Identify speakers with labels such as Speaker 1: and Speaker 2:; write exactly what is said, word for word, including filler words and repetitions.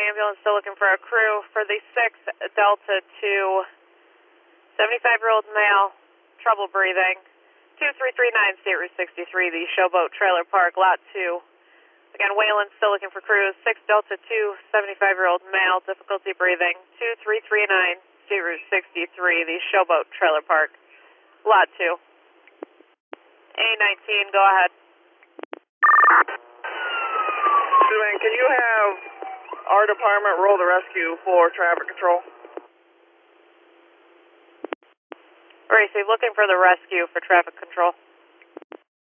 Speaker 1: ambulance still looking for a crew for the six Delta two, seventy-five-year-old male, trouble breathing, two three three nine State Route sixty-three, the Showboat Trailer Park, Lot two. Again, Wayland still looking for crews, six Delta two, seventy-five-year-old male, difficulty breathing, two three three nine State Route sixty-three, the Showboat Trailer Park, Lot two. A nineteen, go ahead.
Speaker 2: Susan, can you have our department roll the rescue for traffic control?
Speaker 1: Gracie, looking for the rescue for traffic control.